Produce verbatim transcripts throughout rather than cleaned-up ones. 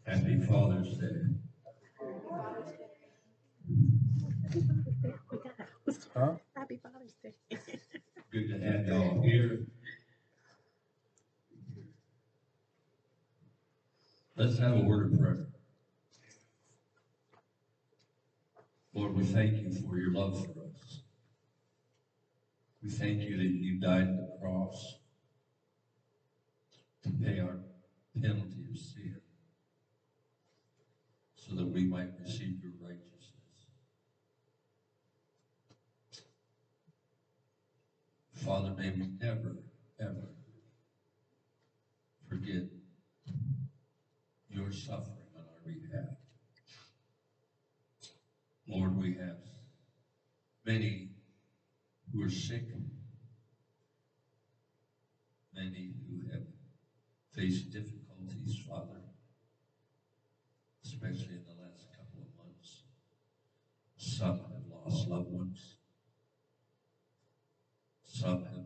Happy Father's Day. Huh? Happy Father's Day. Good to have y'all here. Let's have a word of prayer. Lord, we thank you for your love for us. We thank you that you died on the cross to pay our penalty of sin so that we might receive your righteousness. Father, may we never, ever forget your suffering on our behalf. Lord, we have many who are sick, many who have faced difficulties, Father, especially in the last couple of months. Some have lost loved ones. Some have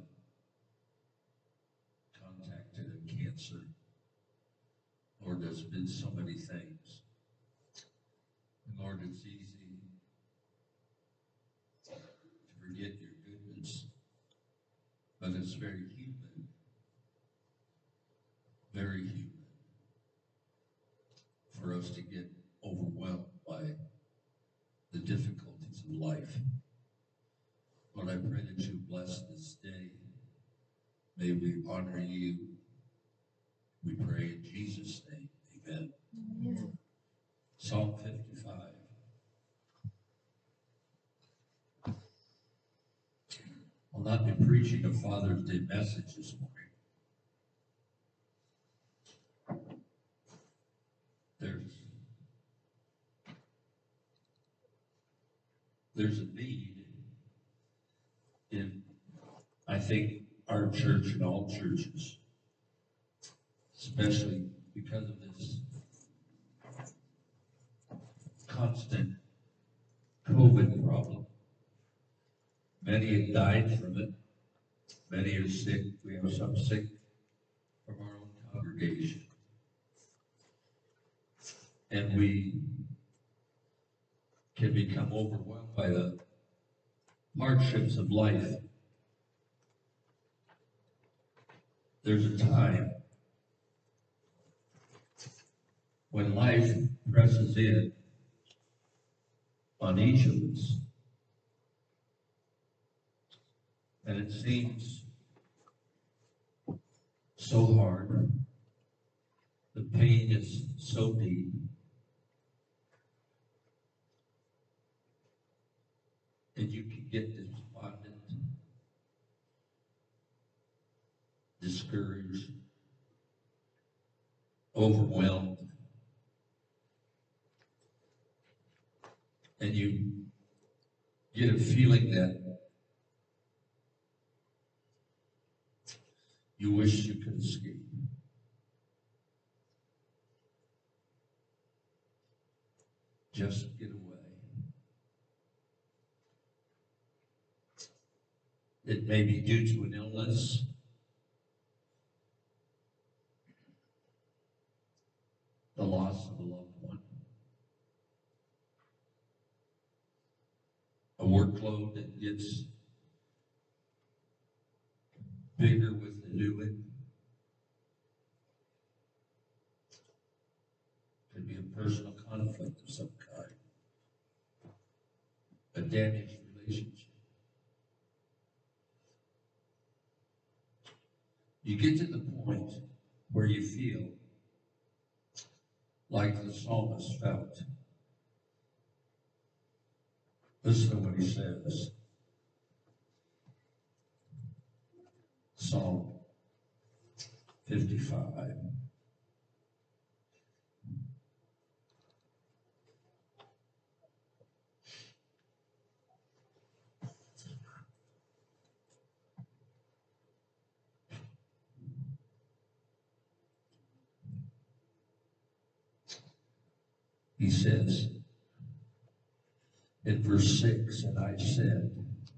contacted a cancer. Lord, there's been so many things. And Lord, it's easy to forget your goodness, but it's very human, very human for us to get overwhelmed by the difficulties of life. Lord, I pray that you bless this day. May we honor you. We pray in Jesus' name. Amen. Amen. Psalm fifty-five. I'll not be preaching a Father's Day message this morning. There's, there's a need in, I think, our church and all churches, especially because of this constant COVID problem. Many have died from it. Many are sick. We have some sick from our own congregation. And we can become overwhelmed by the hardships of life. There's a time when life presses in on each of us, and it seems so hard. The pain is so deep. And you can get despondent, discouraged, overwhelmed, and you get a feeling that you wish you could escape. Just get away. It may be due to an illness. The loss of a loved one. A workload that gets bigger with the new it. Could be a personal conflict of some kind. A damaged relationship. You get to the point where you feel like the psalmist felt. Listen to what he says. Psalm fifty-five. He says in verse six, and I said,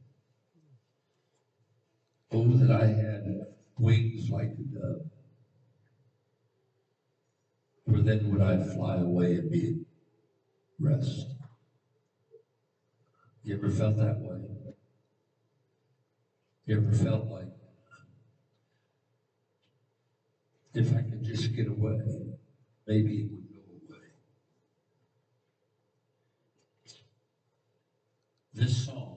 oh, that I had wings like a dove. for then would I fly away and be at rest. You ever felt that way? You ever felt like, if I could just get away, maybe it would go away? This song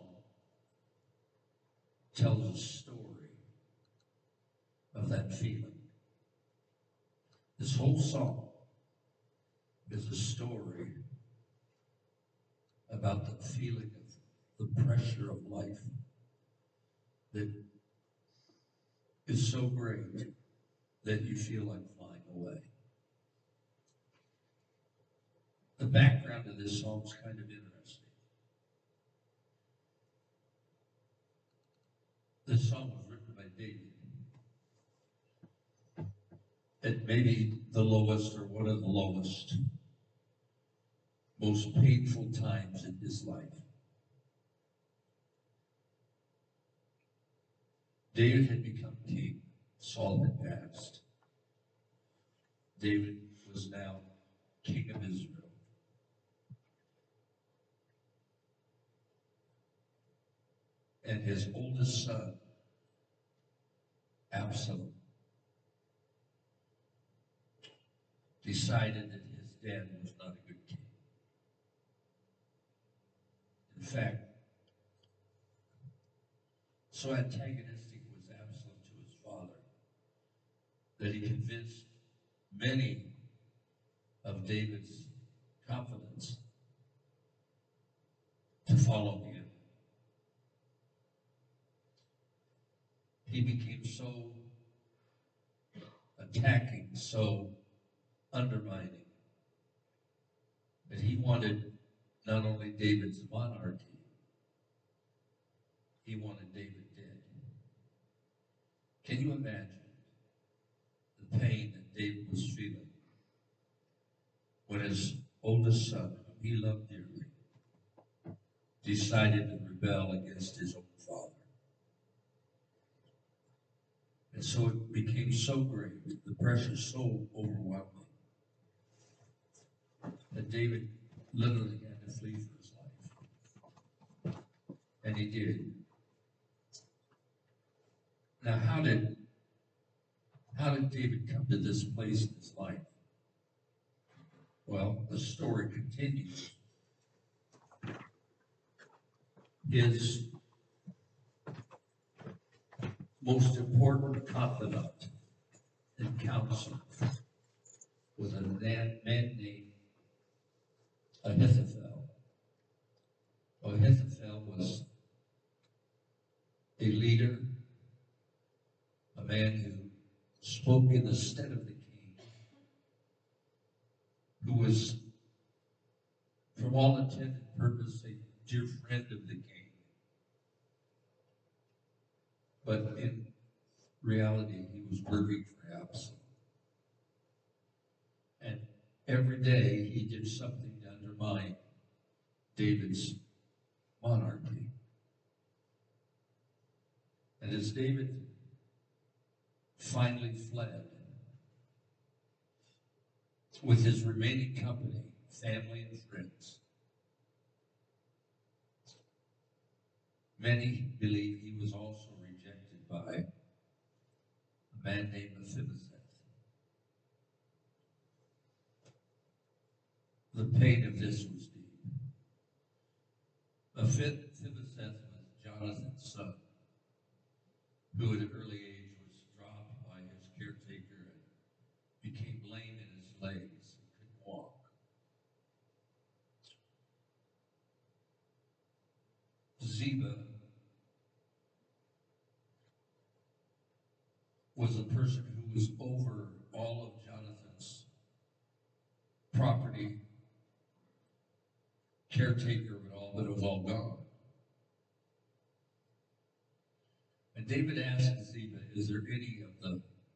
tells a story of that feeling. This whole song is a story about the feeling of the pressure of life that is so great that you feel like flying away. The background of this song is kind of interesting. This song was written by David at maybe the lowest or one of the lowest, most painful times in his life. David had become king. Saul had passed. David was now king of Israel. And his oldest son, Absalom, decided that his dad was not a good king. In fact, so antagonistic was Absalom to his father that he convinced many of David's confidants to follow him. He became so attacking, so undermining, that he wanted not only David's monarchy, he wanted David dead. Can you imagine the pain that David was feeling when his oldest son, whom he loved dearly, decided to rebel against his own father? And so it became so great, the pressure so overwhelming, that David literally had to flee for his life. And he did. Now, how did, how did David come to this place in his life? Well, the story continues. His most important confidant and counselor was a man, man named Ahithophel. Ahithophel was a leader, a man who spoke in the stead of the king, who was, from all intent and purpose, a dear friend of the king. But in reality, he was working for Absalom. And every day he did something to undermine David's monarchy. And as David finally fled with his remaining company, family and friends, many believe he was also rejected by a man named Mephibosheth. The pain of this was deep. Mephibosheth was Jonathan's son, who at an early age was dropped by his caretaker and became lame in his legs and couldn't walk. Ziba was a person who was over all of Jonathan's property, caretaker of it all, but it was all gone. And David asked Ziba, is there any of the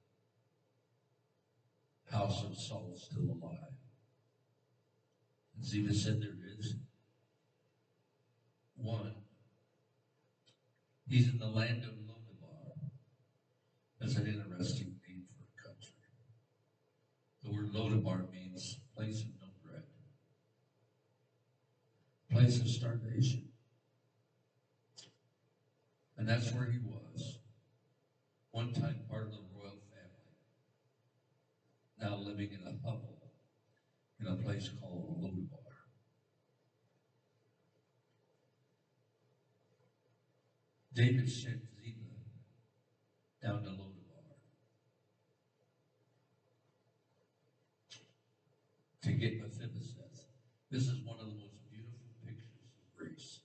house of Saul still alive? And Ziba said, there is one. He's in the land of Lodabar. That's an interesting name for a country. The word Lodabar means place of starvation. And that's where he was. One time part of the royal family. Now living in a hovel in a place called Lodabar. David sent Ziba down to Lodabar to get Mephibosheth. This is one of the most beautiful pictures of grace.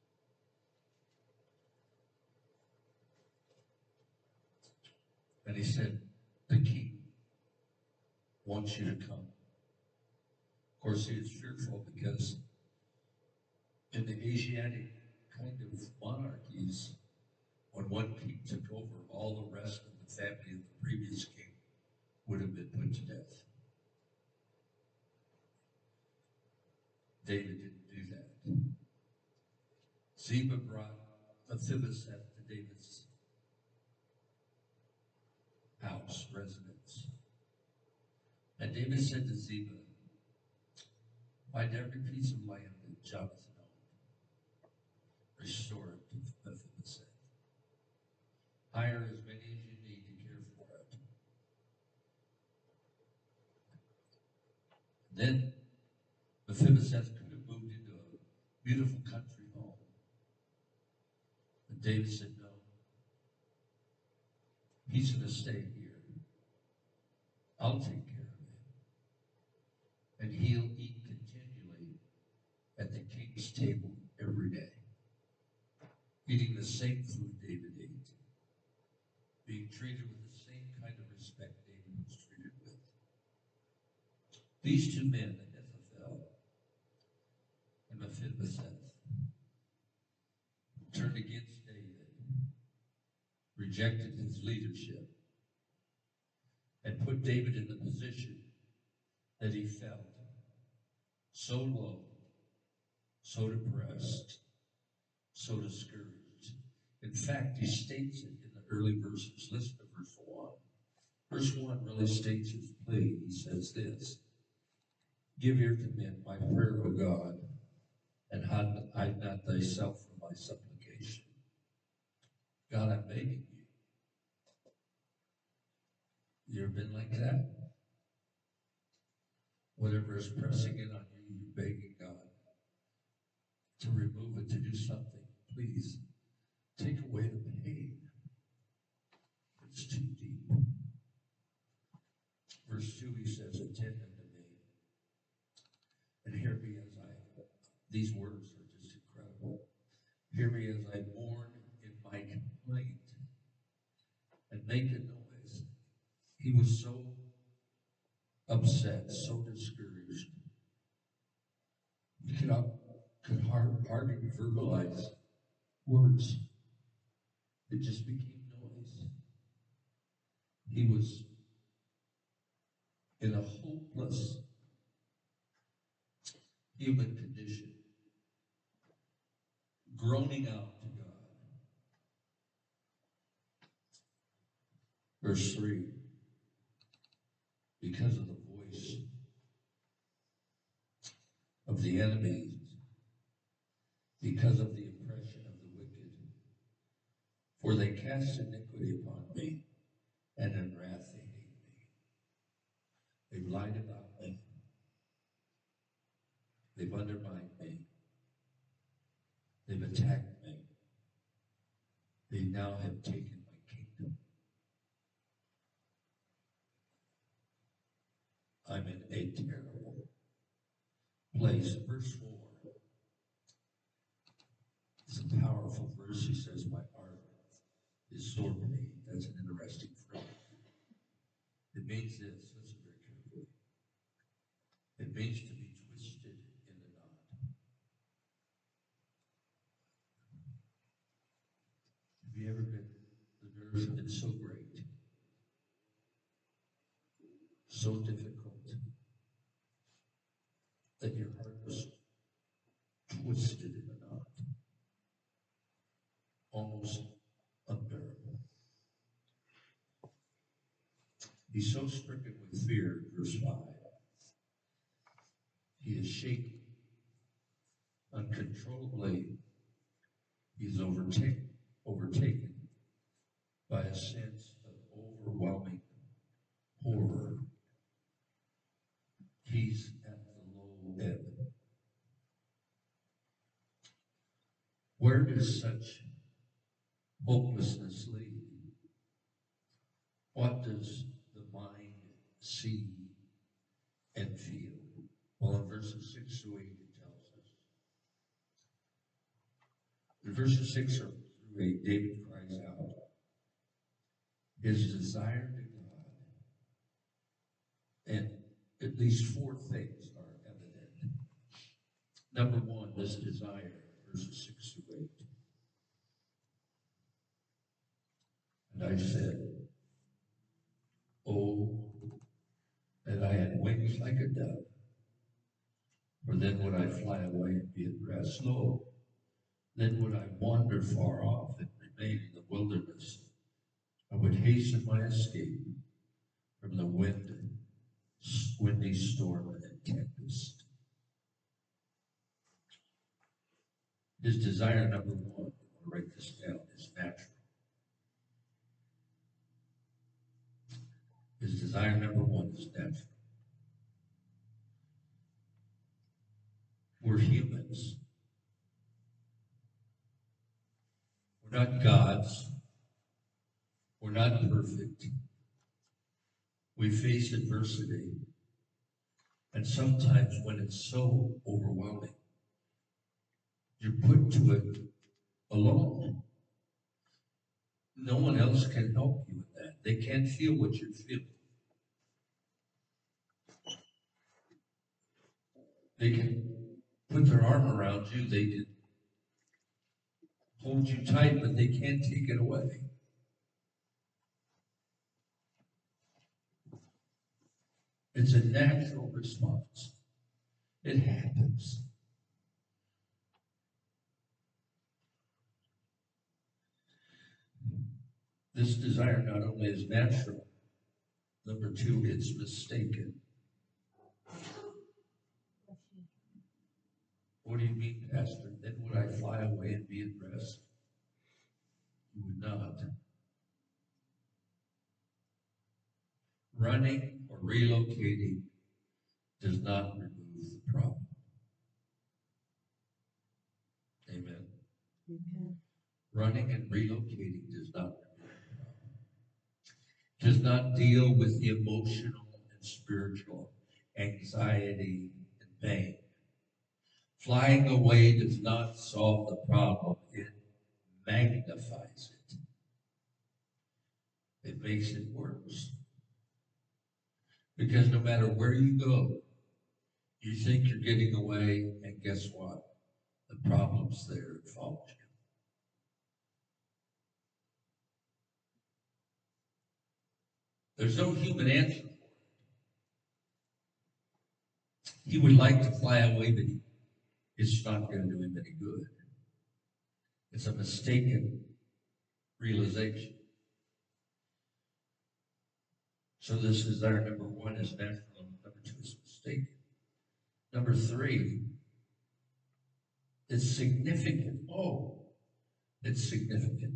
And he said, the king wants you to come. Of course, he was fearful because in the Asiatic kind of monarchies, when one king took over, all the rest of the family of the previous king would have been put to death. David didn't do that. Ziba brought Mephibosheth to David's house, residence. And David said to Ziba, find every piece of land that Jonathan owned. Restore it to Mephibosheth. Hire as many as you need to care for it. Then Mephibosheth could have moved into a beautiful country home. But David said, no. He's going to stay here. I'll take care of him. And he'll eat continually at the king's table every day. Eating the same food David ate. Being treated with the same kind of respect David was treated with. These two men, Ahithophel and Mephibosheth, turned against David, rejected his leadership, and put David in the position that he felt so low, so depressed, so discouraged. In fact, he states it in the early verses. Listen to verse one. Verse one really states his plea. He says this, give ear to me, my prayer, O God, and hide not thyself from my supplication. God, I'm begging you. You ever been like that? Whatever is pressing in on you, you're begging God to remove it, to do something. Please, take away the pain. It's too deep. Verse two, he says, attend unto me. And hear me as I, these words are just incredible. Hear me as I mourn in my complaint and make a noise. He was so upset, so discouraged. He could, not, could hard, hardly verbalize words. It just became noise. He was in a hopeless human condition, groaning out to God. Verse three, because of the voice of the enemies, because of the oppression of the wicked, for they cast iniquity upon me, and in wrath they hate me. They've lied about me. They've undermined me. They've attacked me. They now have taken my kingdom. I'm in a terrible place. Verse four. It's a powerful verse. He says, my heart is sore pain. That's an interesting phrase. It means this. Listen very carefully. It means to be twisted in the knot. Have you ever been, the nerves have been so great, so difficult, that your heart was twisted in a knot, almost unbearable. He's so stricken with fear, verse five. He is shaking uncontrollably. He's overtaken, overtaken by a sense of overwhelming horror. He's at the low ebb. Where does such hopelessness lead? What does the mind see and feel? Well, in verses six to eight, it tells us. In verses six through eight, David cries out his desire to God, and at least four things are evident. Number one, this desire, verses six to eight. And I said, oh, that I had wings like a dove, for then would I fly away and be at rest. No, then would I wander far off and remain in the wilderness. I would hasten my escape from the wind, windy storm and tempest. His desire, number one, I'll write this down, is natural. His desire, number one, is natural. We're humans. We're not gods. We're not perfect. We face adversity. And sometimes when it's so overwhelming, you're put to it alone. No one else can help you in that. They can't feel what you're feeling. They can put their arm around you. They can hold you tight, but they can't take it away. It's a natural response. It happens. This desire not only is natural, number two, it's mistaken. What do you mean, Pastor? Then would I fly away and be at rest? You would not. Running or relocating does not remove the problem. Amen. Amen. Running and relocating does not remove the problem. Does not deal with the emotional and spiritual anxiety and pain. Flying away does not solve the problem. It magnifies it. It makes it worse. Because no matter where you go, you think you're getting away, and guess what? The problem's there. It follows you. There's no human answer for it. He would like to fly away, but he, it's not going to do him any good. It's a mistaken realization. So this is our number one is natural, and number two is mistaken. Number three, it's significant. Oh, it's significant.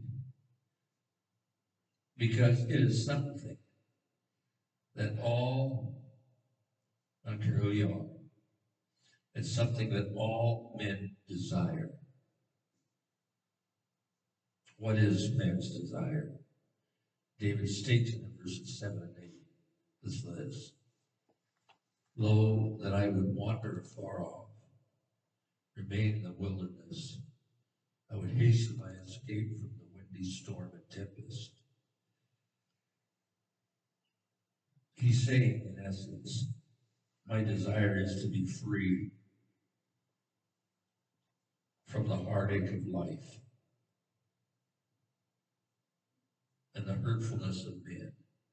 Because it is something that all, I don't care who you are, it's something that all men desire. What is man's desire? David states in verses seven and eight, this this. Lo, that I would wander afar off, remain in the wilderness. I would hasten my escape from the windy storm and tempest. He's saying, in essence, my desire is to be free from the heartache of life and the hurtfulness of men.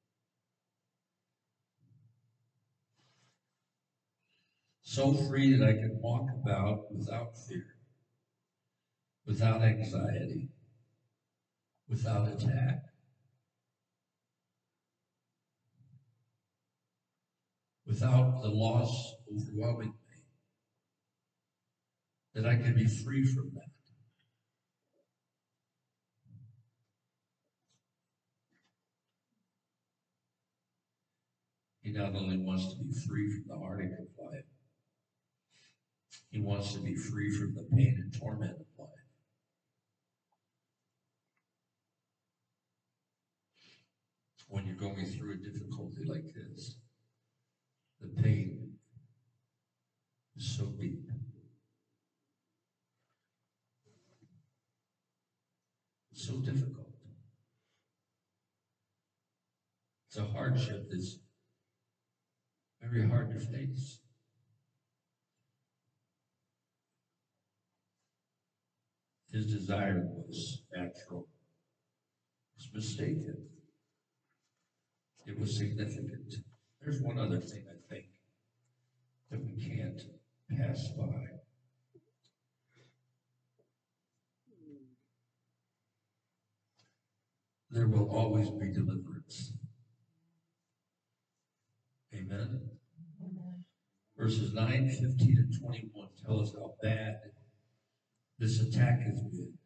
So free that I can walk about without fear, without anxiety, without attack. Without the loss overwhelming me. that I can be free from that. He not only wants to be free from the heartache of life, he wants to be free from the pain and torment of life. When you're going through a difficulty like this, the pain is so deep. It's so difficult. It's a hardship that's very hard to face. His desire was natural. It was mistaken. It was significant. There's one other thing I think that we can't pass by. There will always be deliverance. Amen? Amen. Verses nine, fifteen, and twenty-one tell us how bad this attack has been.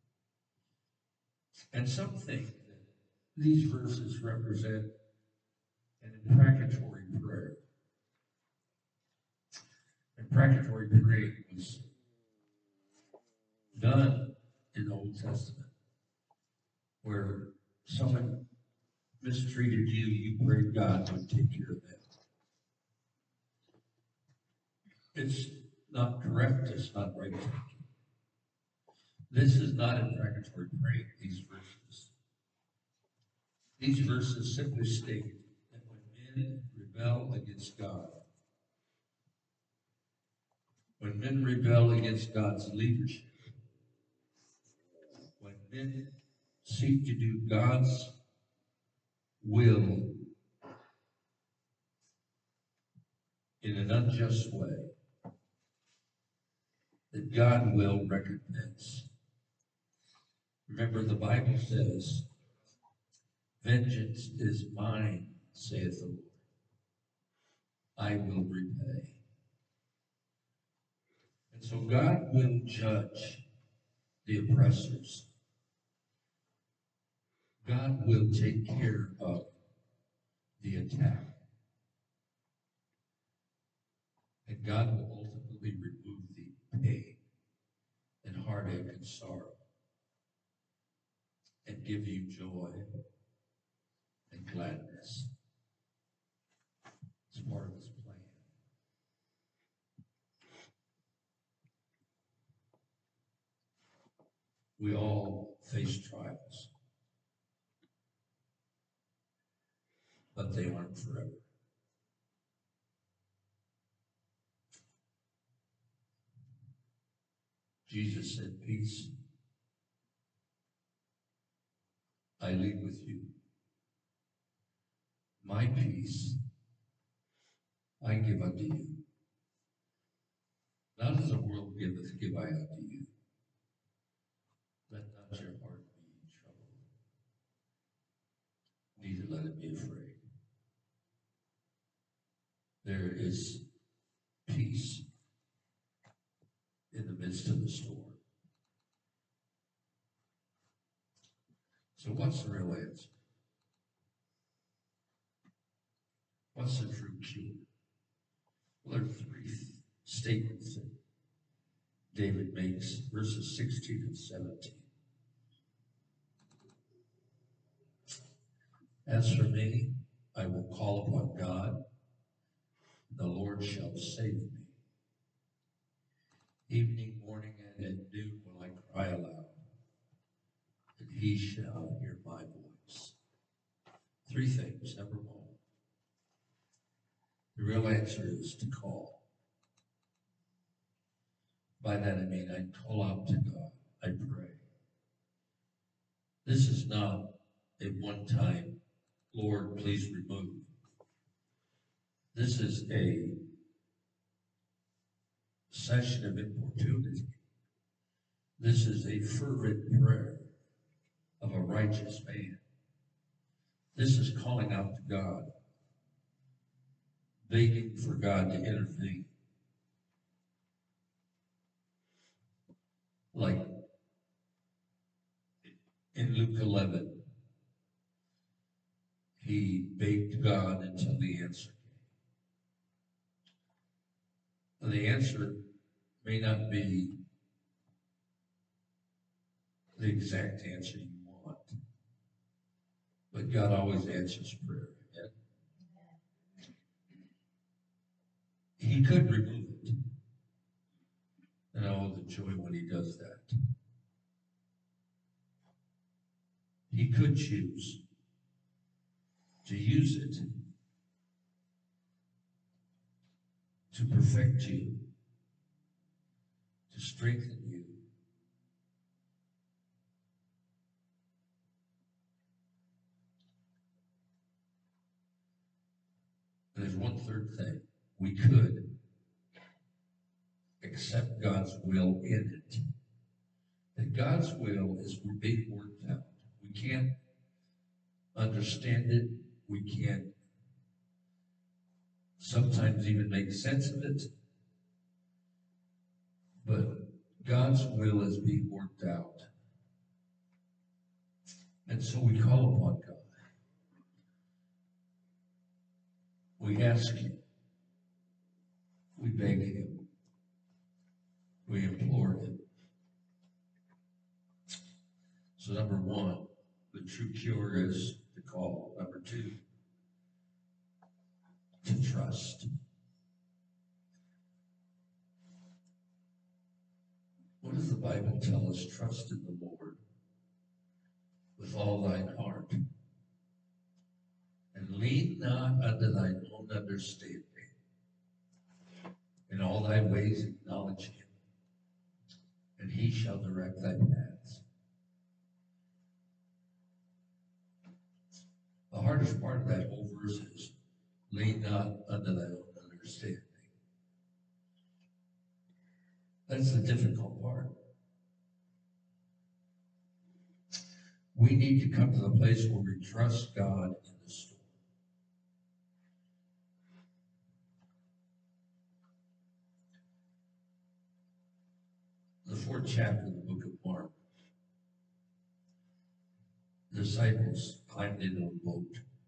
And some think that these verses represent an imprecatory prayer. Imprecatory praying was done in the Old Testament, where someone mistreated you, you prayed God would take care of them. It's not correct, it's not right thinking. This is not imprecatory praying, these verses. These verses simply state that when men rebel against God, when men rebel against God's leadership, when men seek to do God's will in an unjust way, that God will recompense. Remember, the Bible says, vengeance is mine, saith the Lord. I will repay. And so God will judge the oppressors. God will take care of the attack. And God will ultimately remove the pain and heartache and sorrow and give you joy and gladness. It's part of his plan. We all face trials, but they aren't forever. Jesus said, peace I leave with you. My peace I give unto you. Not as the world giveth, give I unto you. Let not your heart be troubled, neither let it be afraid. There is peace in the midst of the storm. So what's the real answer? What's the true cure? Well, there are three statements that David makes, verses sixteen and seventeen. As for me, I will call upon God, the Lord shall save me. Evening, morning, and at noon will I cry aloud, and he shall hear my voice. Three things. Number one, the real answer is to call. By that I mean I call out to God. I pray. This is not a one-time, Lord, please remove. This is a session of importunity. This is a fervent prayer of a righteous man. This is calling out to God, begging for God to intervene. like in Luke eleven, he begged God until the answer came. The answer may not be the exact answer you want, but God always answers prayer. Amen? He could remove it. And oh, the joy when he does that. He could choose to use it to perfect you, to strengthen you. And there's one third thing. We could accept God's will in it. That God's will is being worked out. We can't understand it. We can't sometimes even make sense of it. But God's will is being worked out. And so we call upon God. We ask Him. We beg Him. We implore Him. So number one, the true cure is to call. Number two, to trust. What does the Bible tell us? Trust in the Lord with all thine heart, and lean not unto thine own understanding. In all thy ways acknowledge Him, and He shall direct thy paths. The hardest part of that whole verse is, lean not unto thy own understanding. That's the difficult part. We need to come to the place where we trust God in the storm. The fourth chapter of the book of Mark, the disciples climbed into a boat.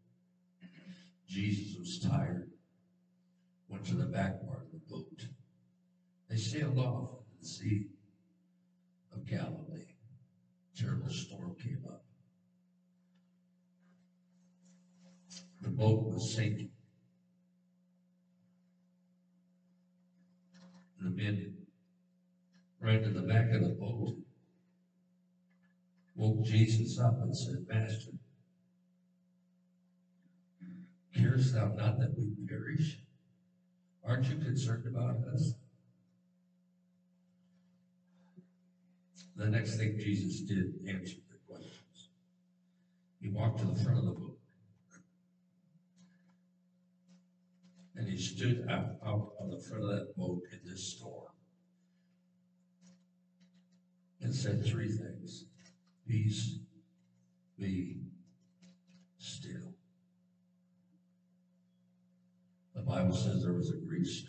Jesus was tired, went to the back part of the boat. They sailed off into the Sea of Galilee. A terrible storm came up. The boat was sinking. The men ran to the back of the boat, woke Jesus up and said, Master, carest thou not that we perish? Aren't you concerned about us? The next thing Jesus did answered their questions. He walked to the front of the boat. And he stood out, out on the front of that boat in this storm and said three things. Peace, be still. The Bible says there was a great storm.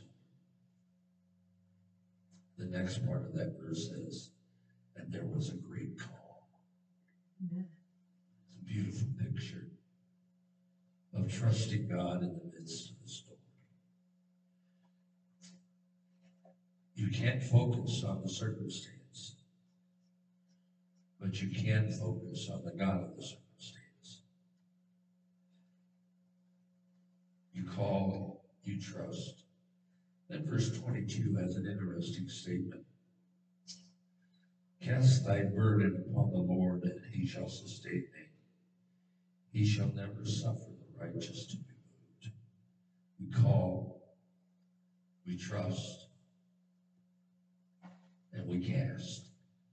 The next part of that verse says, and there was a great calm. Amen. It's a beautiful picture of trusting God in the midst of the storm. You can't focus on the circumstance, but you can focus on the God of the circumstance. You call, you trust. Then verse twenty-two has an interesting statement. Cast thy burden upon the Lord, and He shall sustain thee. He shall never suffer the righteous to be moved. We call, we trust, and we cast.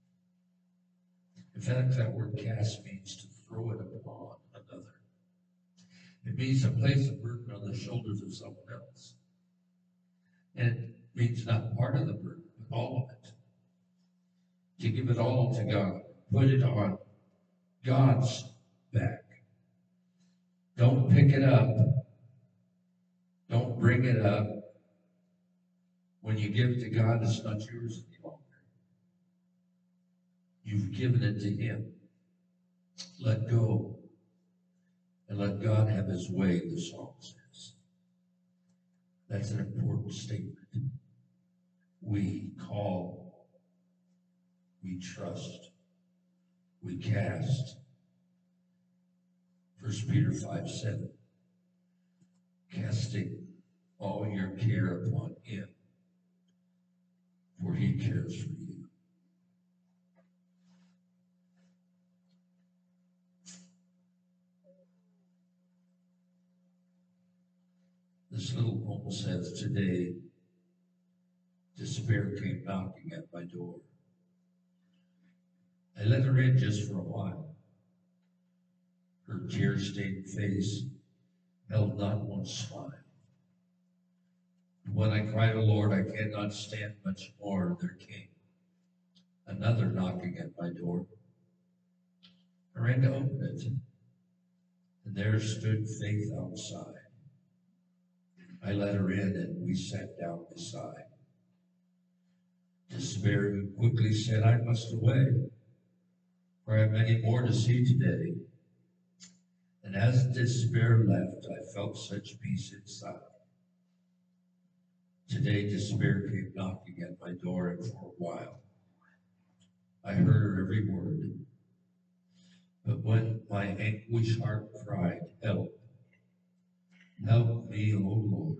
In fact, that word cast means to throw it upon another. It means to place a burden on the shoulders of someone else. And it means not part of the burden, but all of it. To give it all to God. Put it on God's back. Don't pick it up. Don't bring it up. When you give it to God, it's not yours any longer. You've given it to him. Let go and let God have his way, the song says. That's an important statement. We call, we trust, we cast. First Peter five seven. Casting all your care upon him, for he cares for you. This little poem says, today, despair came knocking at my door. I let her in just for a while. Her tear-stained face held not one smile. When I cried, "O Lord, I cannot stand much more," there came another knocking at my door. I ran to open it, and there stood Faith outside. I let her in, and we sat down beside. Despair quickly said, "I must away, for I have many more to see today." And as despair left, I felt such peace inside. Today, despair came knocking at my door, and for a while, I heard her every word. But when my anguished heart cried, "Help, help me, O Lord,"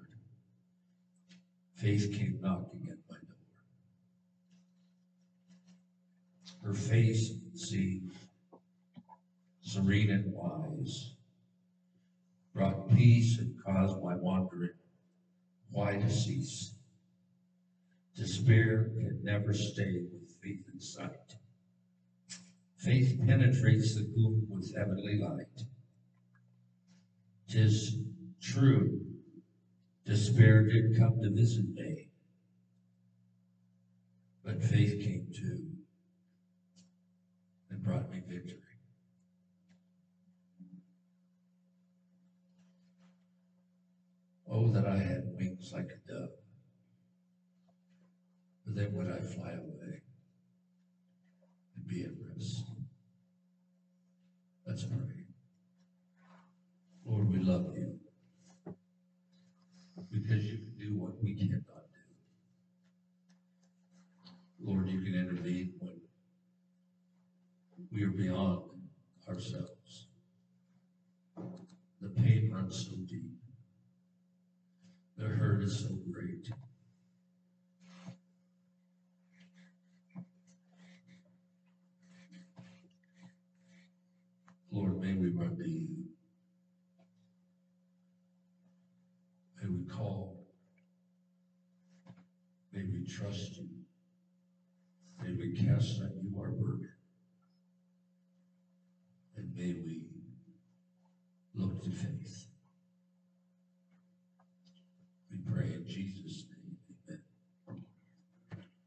Faith came knocking at my door. Her face, see, serene and wise, brought peace and caused my wandering why to cease. Despair can never stay with faith in sight. Faith penetrates the gloom with heavenly light. 'Tis true, despair did come to visit me, but faith came too and brought me victory. Oh, that I had wings like a dove, but then would I fly away and be at rest. Let's pray. Lord, we love you because you can do what we cannot do. Lord, you can intervene when we are beyond ourselves. The pain runs so deep. The hurt is so great. Lord, may we run to you. May we call. May we trust you. May we cast on you our burden.